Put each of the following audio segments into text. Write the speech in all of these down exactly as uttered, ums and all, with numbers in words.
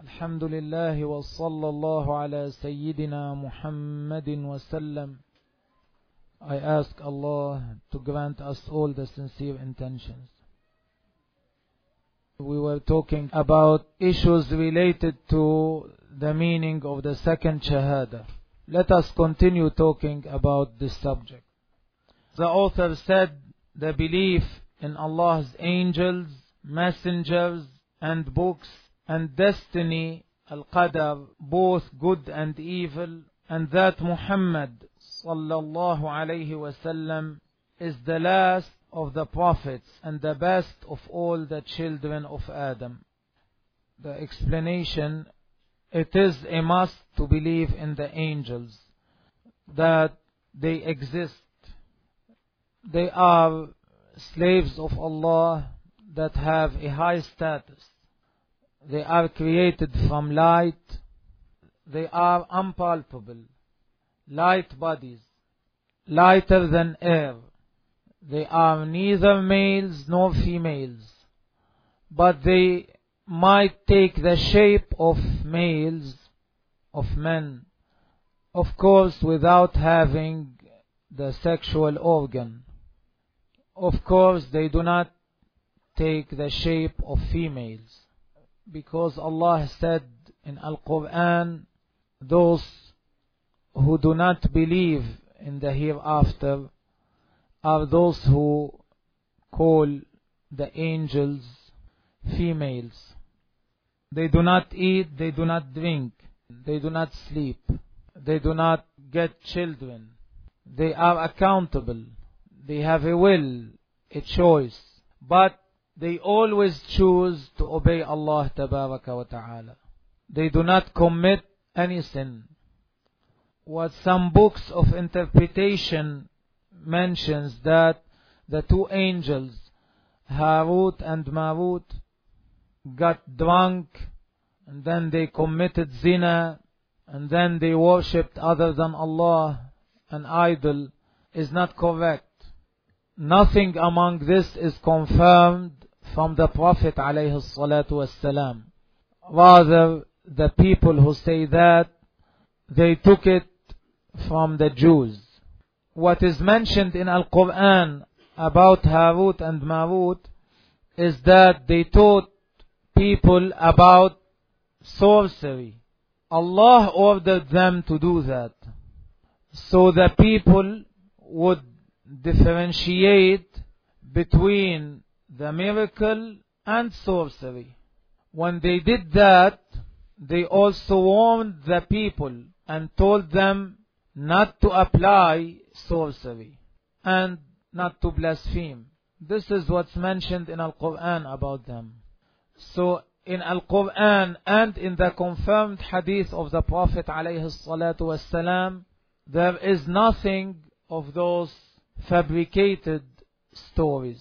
الحمد لله وصلى الله على سيدنا محمد وسلم. I ask Allah to grant us all the sincere intentions. We were talking about issues related to the meaning of the second Shahada. Let us continue talking about this subject. The author said the belief in Allah's angels, messengers and books and destiny, al-qadar, both good and evil, and that Muhammad sallallahu alayhi wasallam is the last of the prophets and the best of all the children of Adam. The explanation: it is a must to believe in the angels, that they exist. They are slaves of Allah that have a high status. They are created from light. They are unpalpable, light bodies, lighter than air. They are neither males nor females, but they might take the shape of males, of men, of course without having the sexual organ. Of course they do not take the shape of females, because Allah said in Al-Quran, those who do not believe in the hereafter are those who call the angels females. They do not eat, they do not drink, they do not sleep, they do not get children. They are accountable, they have a will, a choice, but they always choose to obey Allah Tabaraka wa Ta'ala. They do not commit any sin. What some books of interpretation mentions, that the two angels, Harut and Marut, got drunk and then they committed zina and then they worshipped other than Allah, an idol, is not correct. Nothing among this is confirmed from the Prophet alayhi salatu wassalam. Rather, the people who say that, they took it from the Jews. What is mentioned in Al-Quran about Harut and Marut is that they taught people about sorcery. Allah ordered them to do that, so the people would differentiate between the miracle and sorcery. When they did that, they also warned the people and told them not to apply sorcery and not to blaspheme. This is what's mentioned in Al-Quran about them. So in Al-Quran and in the confirmed hadith of the Prophet alayhi salatu wassalam, there is nothing of those fabricated stories.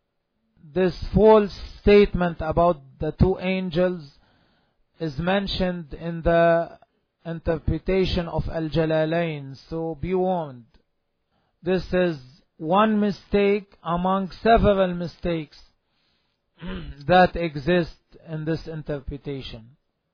This false statement about the two angels is mentioned in the interpretation of Al-Jalalain, so be warned. This is one mistake among several mistakes that exist in this interpretation.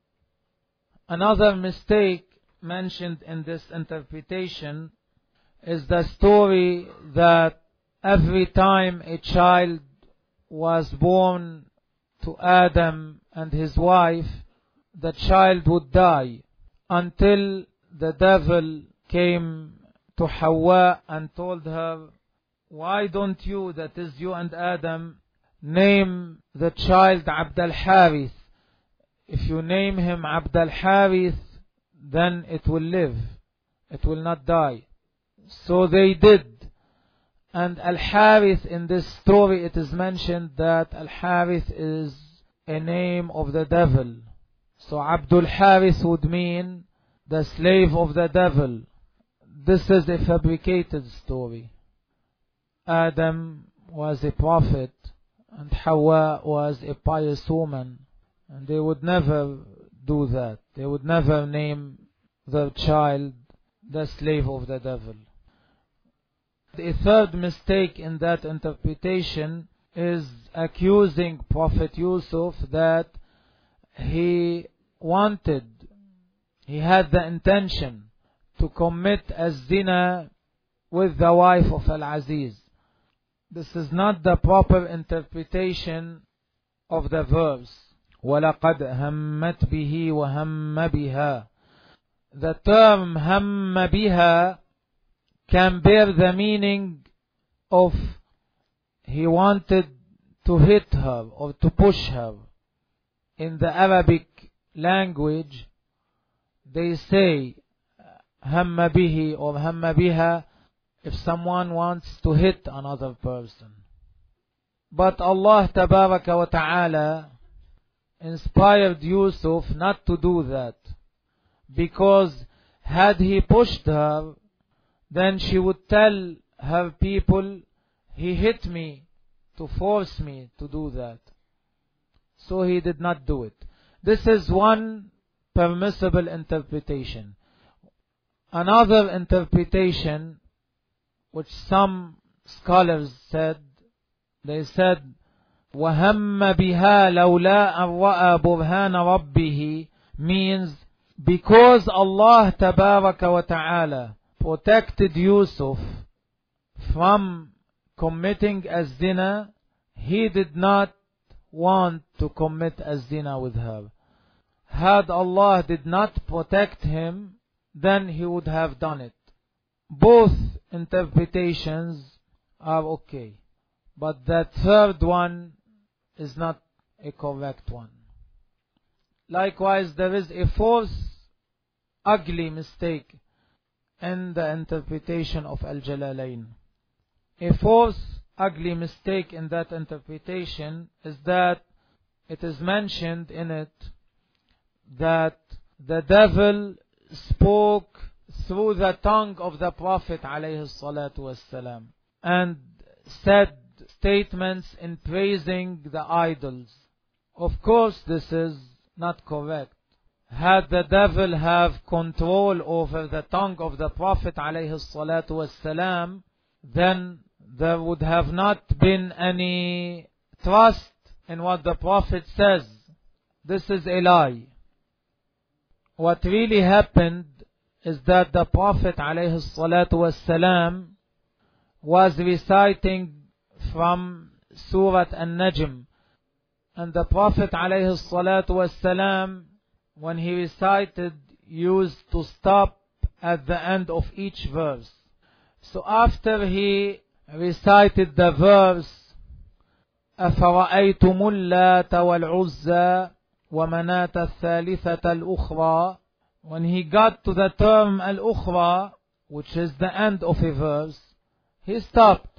Another mistake mentioned in this interpretation is the story that every time a child was born to Adam and his wife, the child would die, until the devil came to Hawa and told her, why don't you, that is you and Adam, name the child Abd al-Harith? If you name him Abd al-Harith, then it will live, it will not die. So they did. And Al-Harith, in this story it is mentioned that Al-Harith is a name of the devil. So Abdul Harith would mean the slave of the devil. This is a fabricated story. Adam was a prophet and Hawa was a pious woman, and they would never do that. They would never name their child the slave of the devil. The third mistake in that interpretation is accusing Prophet Yusuf that he wanted, he had the intention to commit az-zina with the wife of Al-Aziz. This is not the proper interpretation of the verse. وَلَقَدْ هَمَّتْ بِهِ وَهَمَّ بِهَا. The term هَمَّ بِهَا can bear the meaning of he wanted to hit her or to push her. In the Arabic language, they say هَمَّ بِهِ or هَمَّ بِهَا if someone wants to hit another person. But Allah Tabaraka wa Ta'ala inspired Yusuf not to do that, because had he pushed her, then she would tell her people, he hit me to force me to do that. So he did not do it. This is one permissible interpretation. Another interpretation, which some scholars said, they said, وَهَمَّ بِهَا لَوْلَا أَنْ رَأَى بُرْهَانَ رَبِّهِ, means because Allah Tabaraka wa Ta'ala protected Yusuf from committing az-zina, he did not want to commit az-zina with her. Had Allah did not protect him, then he would have done it. Both interpretations are okay, but the third one is not a correct one. Likewise, there is a fourth ugly mistake in the interpretation of Al-Jalalain. A fourth ugly mistake in that interpretation is that it is mentioned in it that the devil spoke through the tongue of the Prophet alayhi salatu wassalam and said statements in praising the idols. Of course, this is not correct. Had the devil have control over the tongue of the Prophet alayhi salatu wassalam, then there would have not been any trust in what the Prophet says. This is a lie. What really happened is that the Prophet alayhi salatu wassalam was reciting from Surah An-Najm, and the Prophet alayhi salatu wassalam, when he recited, used to stop at the end of each verse. So after he recited the verse أَفَرَأَيْتُمُ اللَّاتَ وَالْعُزَّى وَمَنَاةَ الثَّالِثَةَ الْأُخْرَى, when he got to the term al-ukhra, which is the end of a verse, he stopped.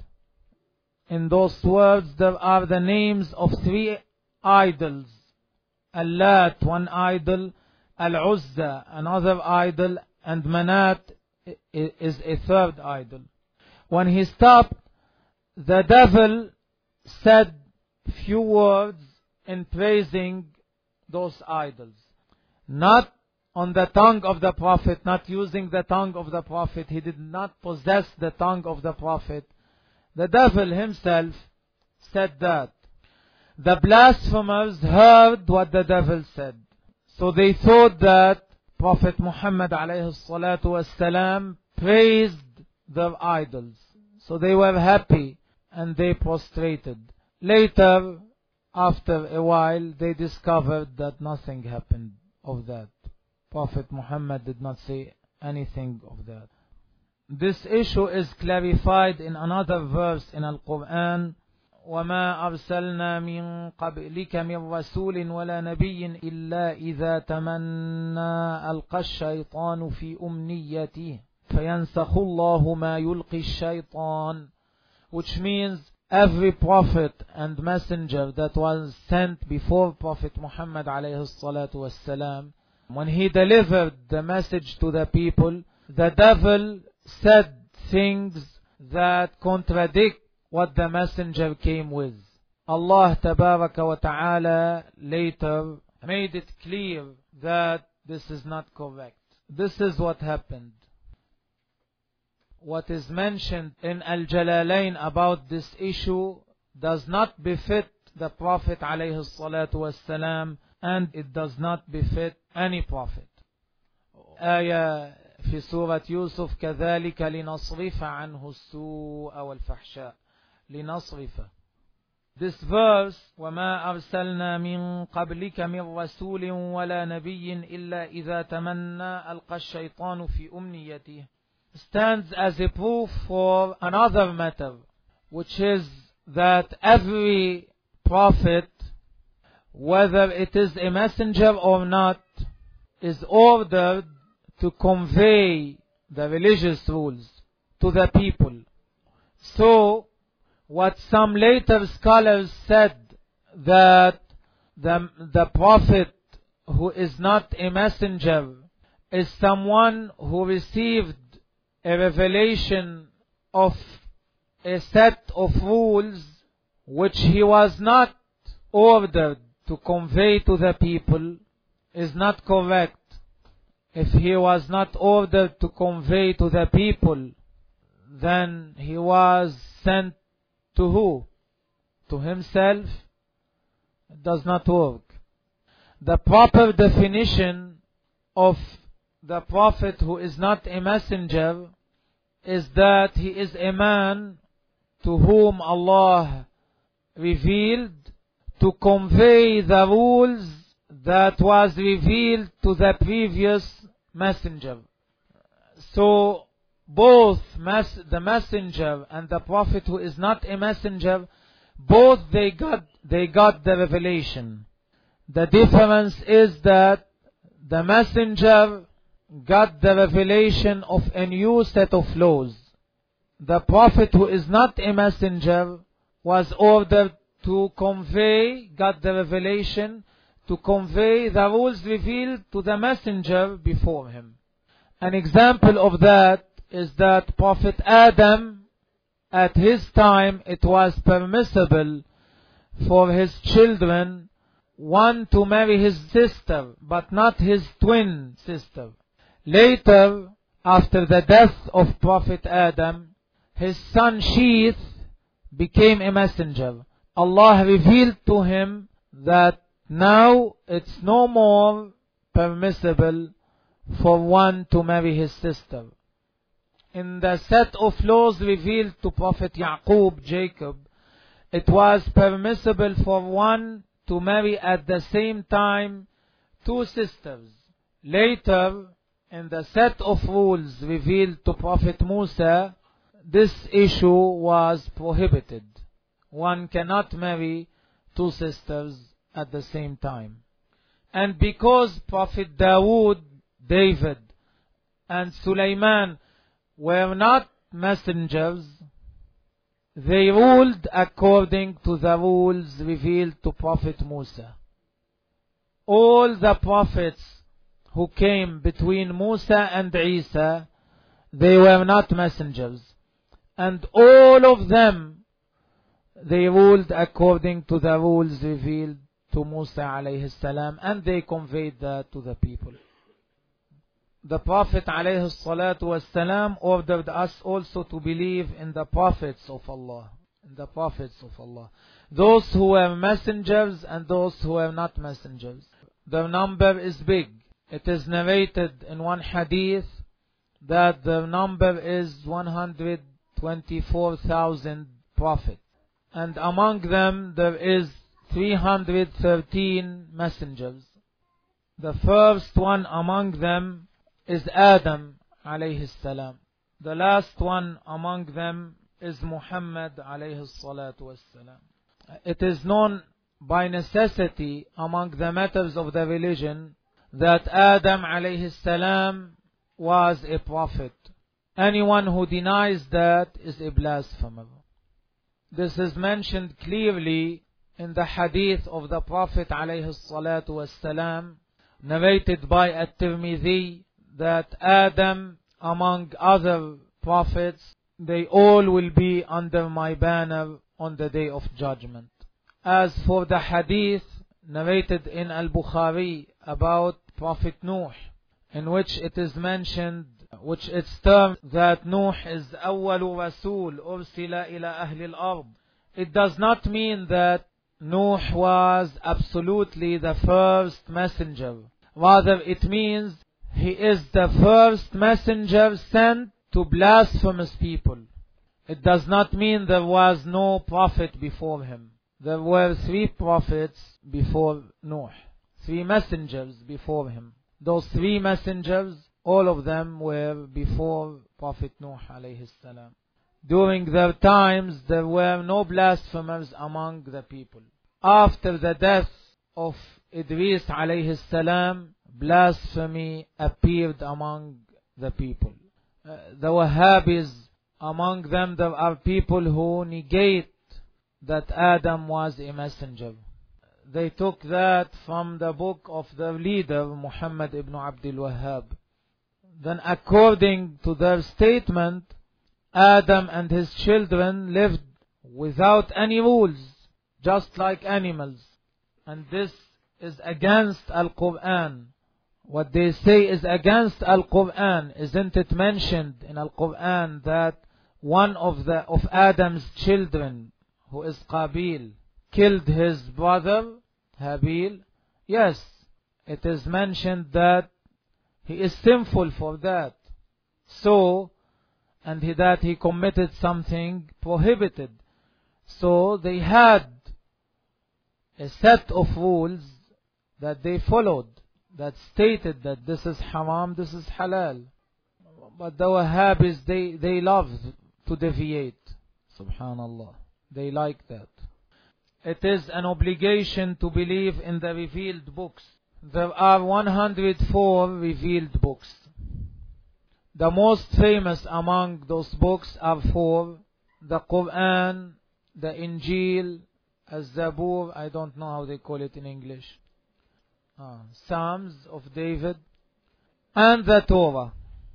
In those words there are the names of three idols. Al-Lat, one idol, Al-Uzza, another idol, and Manat is a third idol. When he stopped, the devil said few words in praising those idols. Not on the tongue of the Prophet, not using the tongue of the Prophet. He did not possess the tongue of the Prophet. The devil himself said that. The blasphemers heard what the devil said. So they thought that Prophet Muhammad alayhi salatu wassalam praised their idols. So they were happy and they prostrated. Later, after a while, they discovered that nothing happened of that. Prophet Muhammad did not say anything of that. This issue is clarified in another verse in Al-Quran. وَمَا أَرْسَلْنَا مِن قَبْلِكَ مِن رَسُولٍ وَلَا نَبِيٍّ إِلَّا إِذَا تَمَنَّى أَلْقَى الشَّيْطَانُ فِي أُمْنِيَّتِهِ فَيَنْسَخُ اللَّهُ مَا يُلْقِي الشَّيْطَانُ, which means every prophet and messenger that was sent before Prophet Muhammad alayhi salatu wassalam, when he delivered the message to the people, the devil said things that contradict what the messenger came with. Allah Tabaraka wa Ta'ala later made it clear that this is not correct. This is what happened. What is mentioned in Al-Jalalain about this issue does not befit the Prophet alayhi salatu wassalam and it does not befit any prophet. آية في سورة يوسف كذلك لنصرف عنه السوء والفحشاء. لنصرف. This verse وما أرسلنا من قبلك من رسول ولا نبي إلا إذا تمنى ألقى الشيطان في أمنيته stands as a proof for another matter, which is that every prophet, whether it is a messenger or not, is ordered to convey the religious rules to the people. So, what some later scholars said, that the, the prophet who is not a messenger is someone who received a revelation of a set of rules which he was not ordered to convey to the people, is not correct. If he was not ordered to convey to the people, then he was sent to who? To himself? It does not work. The proper definition of the prophet who is not a messenger is that he is a man to whom Allah revealed to convey the rules that was revealed to the previous messenger. So both mes- the messenger and the prophet who is not a messenger, both they got they got the revelation. The difference is that the messenger got the revelation of a new set of laws. The prophet who is not a messenger was ordered to convey, got the revelation to convey the rules revealed to the messenger before him. An example of that is that Prophet Adam, at his time, it was permissible for his children, one to marry his sister, but not his twin sister. Later, after the death of Prophet Adam, his son Sheeth became a messenger. Allah revealed to him that now it's no more permissible for one to marry his sister. In the set of laws revealed to Prophet Yaqub, Jacob, it was permissible for one to marry at the same time two sisters. Later, in the set of rules revealed to Prophet Musa, this issue was prohibited. One cannot marry two sisters at the same time. And because Prophet Dawood, David, and Sulaiman were not messengers, they ruled according to the rules revealed to Prophet Musa. All the prophets who came between Musa and Isa, they were not messengers. And all of them, they ruled according to the rules revealed to Musa alayhi salam, and they conveyed that to the people. The Prophet alayhi salatu was salam ordered us also to believe in the prophets of Allah. In the prophets of Allah. Those who were messengers and those who were not messengers. Their number is big. It is narrated in one hadith that the number is one hundred twenty-four thousand prophets. And among them there is three hundred thirteen messengers. The first one among them is Adam alayhi salam. The last one among them is Muhammad alayhi salatu wassalam. It is known by necessity among the matters of the religion that Adam alayhi salam was a prophet. Anyone who denies that is a blasphemer. This is mentioned clearly in the hadith of the Prophet alayhi salatu wassalam, narrated by At-Tirmidhi, that Adam, among other prophets, they all will be under my banner on the day of judgment. As for the hadith narrated in Al-Bukhari about Prophet Nuh, in which it is mentioned, which it's termed that Nuh is أول رسول أرسل إلى أهل الأرض. It does not mean that Nuh was absolutely the first messenger. Rather, it means he is the first messenger sent to blasphemous people. It does not mean there was no prophet before him. There were three prophets before Nuh, three messengers before him. Those three messengers, all of them were before Prophet Nuh alayhi salam. During their times, there were no blasphemers among the people. After the death of Idris alayhi salam, blasphemy appeared among the people. Uh, the Wahhabis, among them there are people who negate that Adam was a messenger. They took that from the book of their leader, Muhammad ibn Abdul Wahhab. Then according to their statement, Adam and his children lived without any rules, just like animals. And this is against Al-Quran. What they say is against Al-Quran. Isn't it mentioned in Al-Quran that one of the of Adam's children, who is Qabil, killed his brother Habil? Yes, it is mentioned that he is sinful for that. So, and he, that he committed something prohibited. So they had a set of rules that they followed, that stated that this is haram, this is halal. But the Wahhabis, they, they love to deviate. Subhanallah. They like that. It is an obligation to believe in the revealed books. There are one hundred four revealed books. The most famous among those books are four: the Quran, the Injil, Az-Zabur, I don't know how they call it in English, ah, Psalms of David, and the Torah.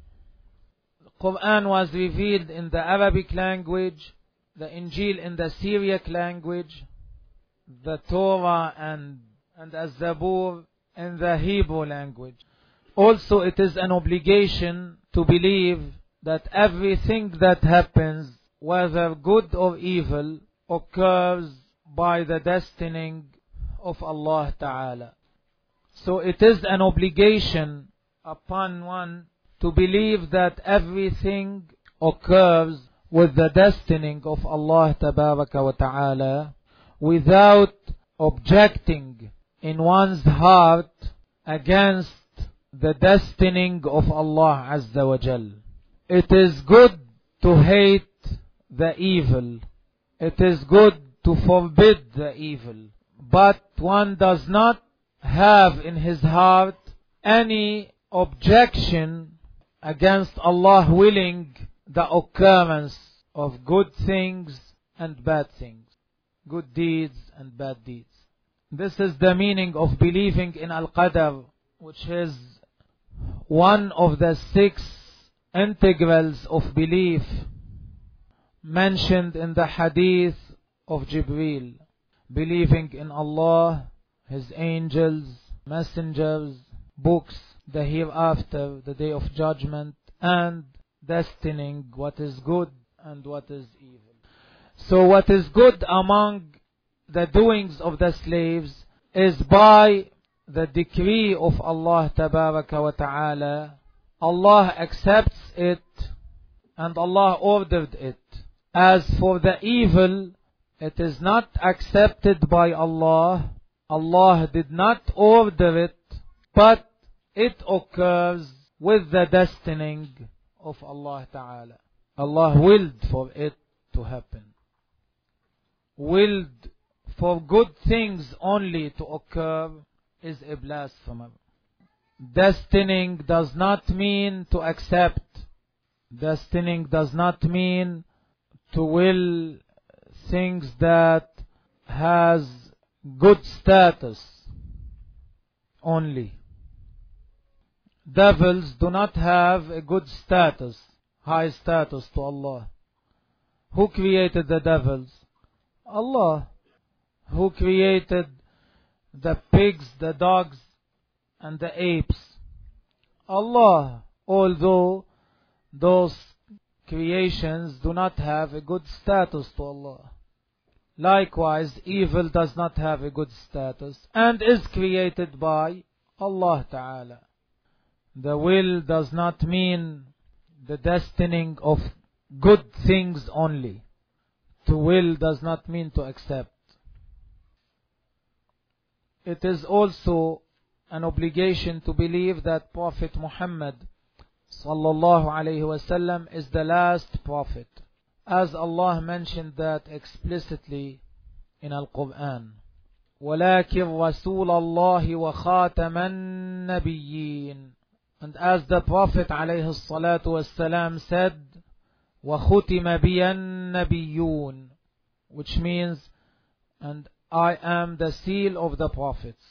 The Quran was revealed in the Arabic language, the Injil in the Syriac language, the Torah and, and Az-Zabur in the Hebrew language. Also, it is an obligation to believe that everything that happens, whether good or evil, occurs by the destining of Allah Ta'ala. So it is an obligation upon one to believe that everything occurs with the destining of Allah Tabaraka wa Ta'ala, without objecting in one's heart against the destining of Allah Azza wa Jal. It is good to hate the evil. It is good to forbid the evil. But one does not have in his heart any objection against Allah willing the occurrence of good things and bad things, good deeds and bad deeds. This is the meaning of believing in Al-Qadr, which is one of the six integrals of belief mentioned in the hadith of Jibreel. Believing in Allah, His angels, messengers, books, the hereafter, the day of judgment, and destining what is good and what is evil. So what is good among the doings of the slaves is by the decree of Allah Tabaraka wa Ta'ala. Allah accepts it and Allah ordered it. As for the evil, it is not accepted by Allah. Allah did not order it, but it occurs with the destining of Allah Ta'ala. Allah willed for it to happen. Willed for good things only to occur is a blasphemer. Destining does not mean to accept. Destining does not mean to will things that has good status only. Devils do not have a good status, high status to Allah. Who created the devils? Allah. Who created the pigs, the dogs, and the apes? Allah. Although those creations do not have a good status to Allah. Likewise, evil does not have a good status and is created by Allah Ta'ala. The will does not mean the destining of good things only. To will does not mean to accept. It is also an obligation to believe that Prophet Muhammad sallallahu alayhi wasallam is the last prophet, as Allah mentioned that explicitly in Al-Quran. وَلَكِنْ رَسُولَ اللَّهِ وَخَاتَمَ النَّبِيِّينَ. And as the Prophet alayhi salatu wasalam said, وَخُتِمَ بِيَ النَّبِيُّونَ, which means, and I am the seal of the prophets,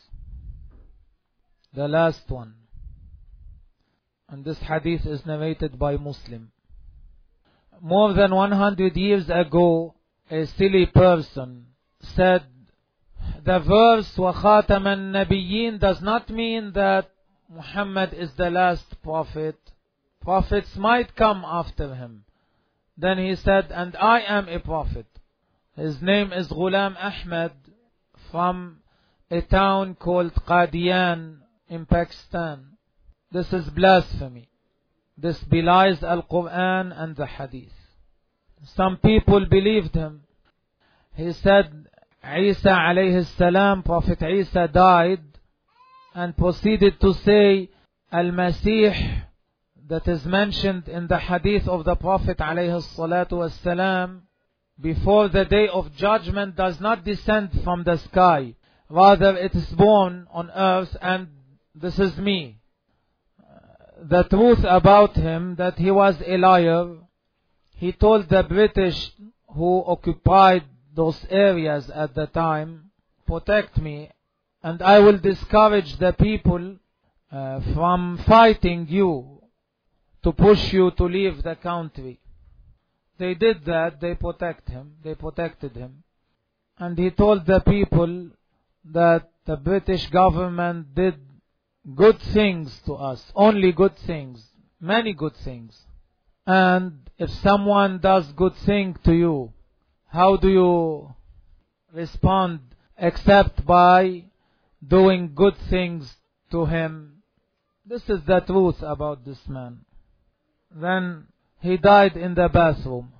the last one. And this hadith is narrated by Muslim. More than one hundred years ago, a silly person said, the verse وَخَاتَمَ النَّبِيِّينَ does not mean that Muhammad is the last prophet. Prophets might come after him. Then he said, and I am a prophet. His name is Ghulam Ahmad from a town called Qadian in Pakistan. This is blasphemy. This belies Al-Quran and the Hadith. Some people believed him. He said, Isa alayhi salam, Prophet Isa died, and proceeded to say, Al-Masih, that is mentioned in the Hadith of the Prophet alayhi salatu wassalam, before the day of judgment does not descend from the sky. Rather, it is born on earth, and this is me. The truth about him, that he was a liar. He told the British who occupied those areas at the time, protect me, and I will discourage the people uh, from fighting you to push you to leave the country. They did that. They protect him. They protected him. And he told the people that the British government did good things to us, only good things, many good things. And if someone does good thing to you, how do you respond except by doing good things to him? This is the truth about this man. Then he died in the bathroom.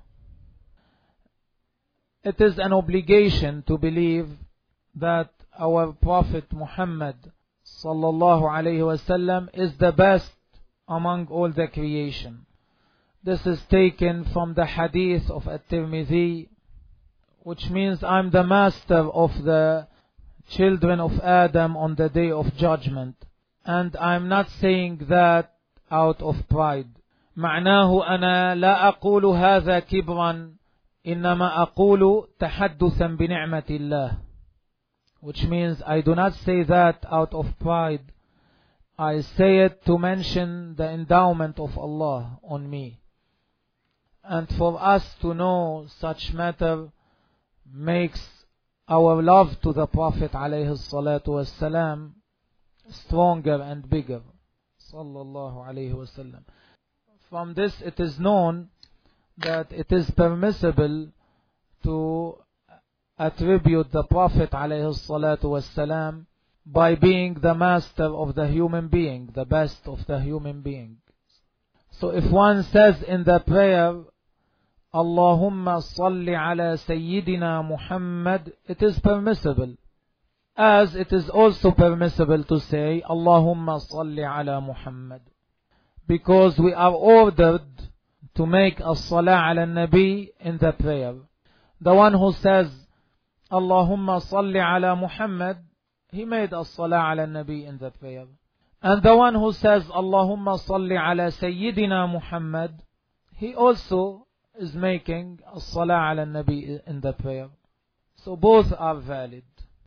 It is an obligation to believe that our Prophet Muhammad sallallahu alayhi wasallam is the best among all the creation. This is taken from the hadith of At-Tirmidhi, which means I'm the master of the children of Adam on the day of judgment. And I'm not saying that out of pride. معناه أنا لا أقول هذا كبرا إنما أقول تحدثا بنعمة الله. Which means I do not say that out of pride. I say it to mention the endowment of Allah on me. And for us to know such matter makes our love to the Prophet alayhi salatu wassalam stronger and bigger. Sallallahu alayhi wasallam. From this it is known that it is permissible to attribute the Prophet alayhi salatu wassalam by being the master of the human being, the best of the human being. So if one says in the prayer, Allahumma salli ala Sayyidina Muhammad, it is permissible. As it is also permissible to say, Allahumma salli ala Muhammad. Because we are ordered to make as-salah ala nabi in the prayer. The one who says, Allahumma salli ala Muhammad, he made as-salah ala nabi in the prayer. And the one who says, Allahumma salli ala Sayyidina Muhammad, he also is making as-salah ala nabi in the prayer. So both are valid.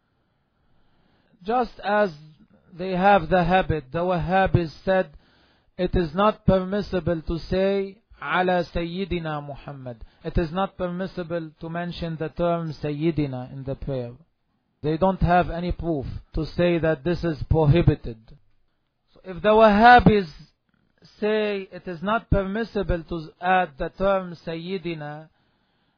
Just as they have the habit, the Wahhabis said, it is not permissible to say ala Sayyidina Muhammad. It is not permissible to mention the term Sayyidina in the prayer. They don't have any proof to say that this is prohibited. So if the Wahhabis say it is not permissible to add the term Sayyidina,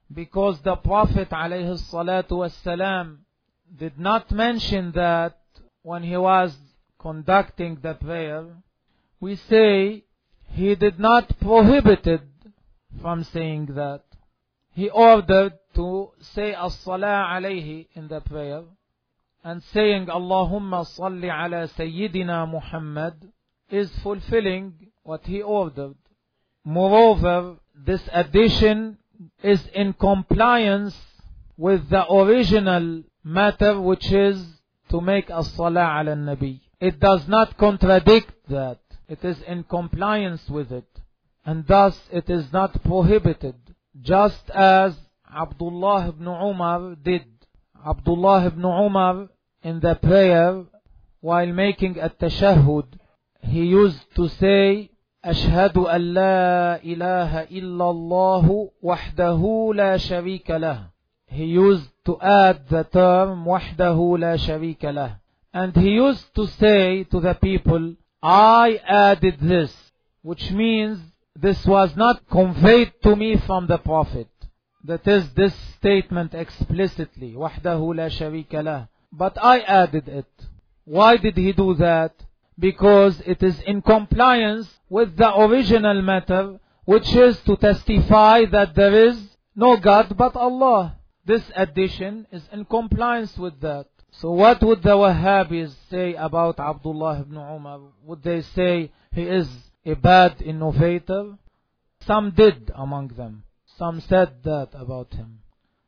because the Prophet alayhi salatu wassalam did not mention that when he was conducting the prayer, we say he did not prohibit it from saying that. He ordered to say as-salah alayhi in the prayer, and saying Allahumma salli ala Sayyidina Muhammad is fulfilling what he ordered. Moreover, this addition is in compliance with the original matter, which is to make as-salah ala nabi. It does not contradict that. It is in compliance with it, and thus it is not prohibited, just as Abdullah ibn Umar did. Abdullah ibn Umar, in the prayer, while making at-tashahhud, he used to say, Ashhadu an la ilaha illallah wahdahu la sharika lah. He used to add the term wahdahu la sharika lah. And he used to say to the people, I added this, which means this was not conveyed to me from the Prophet. That is this statement explicitly, wahdahu la sharika lah. But I added it. Why did he do that? Because it is in compliance with the original matter, which is to testify that there is no God but Allah. This addition is in compliance with that. So what would the Wahhabis say about Abdullah ibn Umar? Would they say he is a bad innovator? Some did among them. Some said that about him.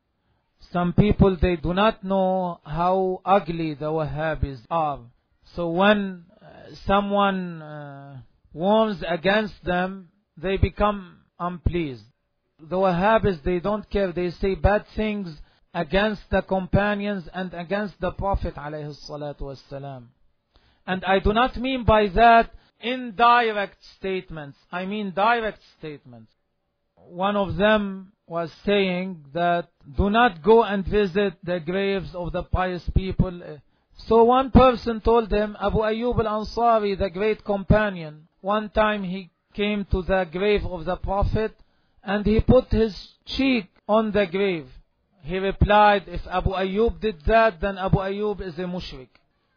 Some people, they do not know how ugly the Wahhabis are. So when uh, someone uh, warns against them, they become unpleased. The Wahhabis, they don't care. They say bad things against the companions and against the Prophet alayhi salatu wassalam. And I do not mean by that indirect statements. I mean direct statements. One of them was saying that do not go and visit the graves of the pious people. So one person told him, Abu Ayyub al-Ansari, the great companion, one time he came to the grave of the Prophet and he put his cheek on the grave. He replied, if Abu Ayyub did that, then Abu Ayyub is a mushrik.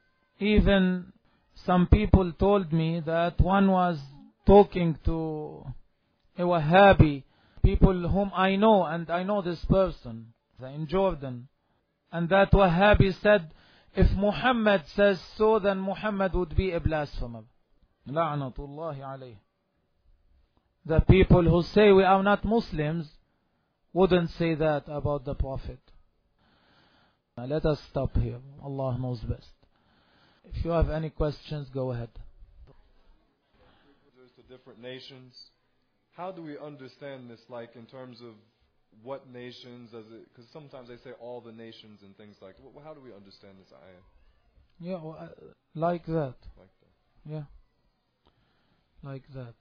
Even some people told me that one was talking to a Wahhabi, people whom I know, and I know this person in Jordan, and that Wahhabi said, if Muhammad says so, then Muhammad would be a blasphemer. La'natullahi alayh. The people who say we are not Muslims wouldn't say that about the Prophet. Let us stop here. Allah knows best. If you have any questions, go ahead. There's the different nations. How do we understand this, like in terms of what nations, does it, because sometimes they say all the nations and things like that. How do we understand this ayah? Yeah, well, uh, like that. Like that. Yeah. Like that.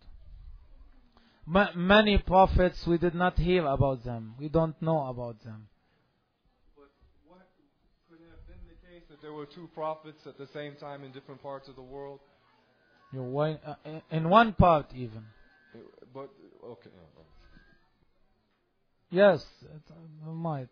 Ma- many prophets, we did not hear about them. We don't know about them. But what could have been the case that there were two prophets at the same time in different parts of the world? You why, uh, in one part even. But, okay. Yeah, right. Yes, it uh, might.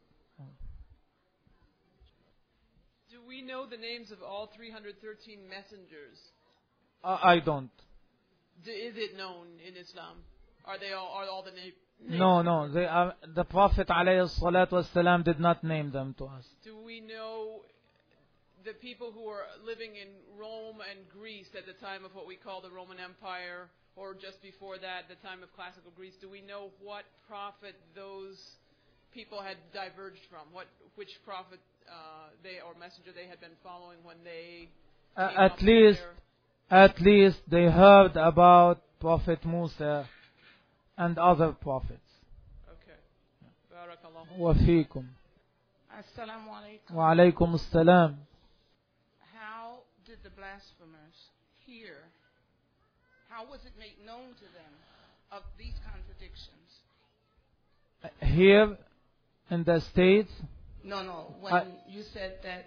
Do we know the names of all three hundred thirteen messengers? Uh, I don't. D- is it known in Islam? Are they all, are all the names? No, no. They are, the Prophet ﷺ did not name them to us. Do we know the people who were living in Rome and Greece at the time of what we call the Roman Empire, or just before that, the time of classical Greece? Do we know what prophet those people had diverged from? What, which prophet uh, they or messenger they had been following when they Uh, came at up least, there? at least they heard about Prophet Musa and other prophets. Okay. Barakallahu. Wa fiikum. Assalamu alaikum. Wa alaykum assalam. How did the blasphemers hear? How was it made known to them of these contradictions? Here in the States, No, no. When I- you said that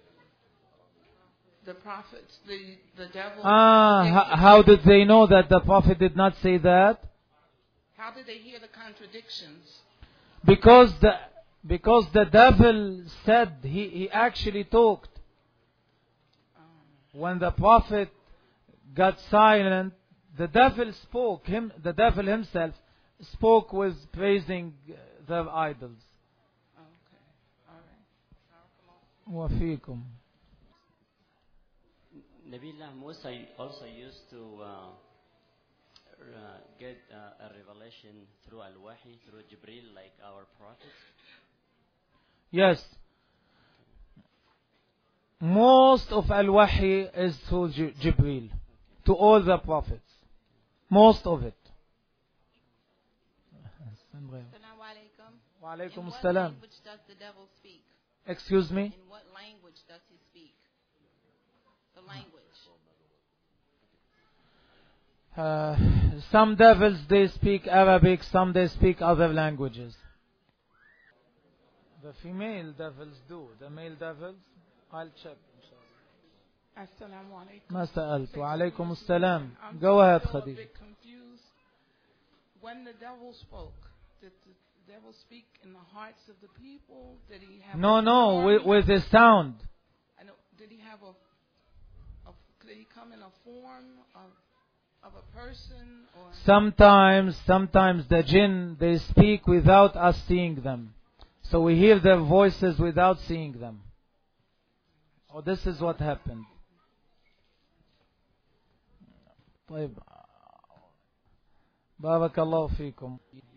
the prophets, the, the devil. ah, they- h- how did they know that the Prophet did not say that? How did they hear the contradictions? Because the because the devil said, he, he actually talked. When the prophet got silent, the devil spoke. Him, the devil himself spoke with praising the idols. Okay. All right. وفيكم. Nabiullah Musa also used to uh, uh, get uh, a revelation through Al-Wahi, through Jibril, like our prophets. Yes. Most of Al-Wahi is through J- Jibril, to all the prophets. Most of it. Assalamu alaikum. Wa alaikum In what assalam. language does the devil speak? Excuse me? In what language does he speak? The language. Uh, some devils, they speak Arabic, some they speak other languages. The female devils do. The male devils, I'll check. Assalamu alaikum. ما سألت. وعليكم السلام. I'm Go ahead, still a Khadija. bit confused. When the devil spoke, did the devil speak in the hearts of the people? Did he have No, a no, form? with, with the sound. I know. Did he have a, a? Did he come in a form of of a person or? Sometimes, sometimes the jinn, they speak without us seeing them. So we hear their voices without seeing them. Oh, this is what happened. طيب. بارك الله فيكم.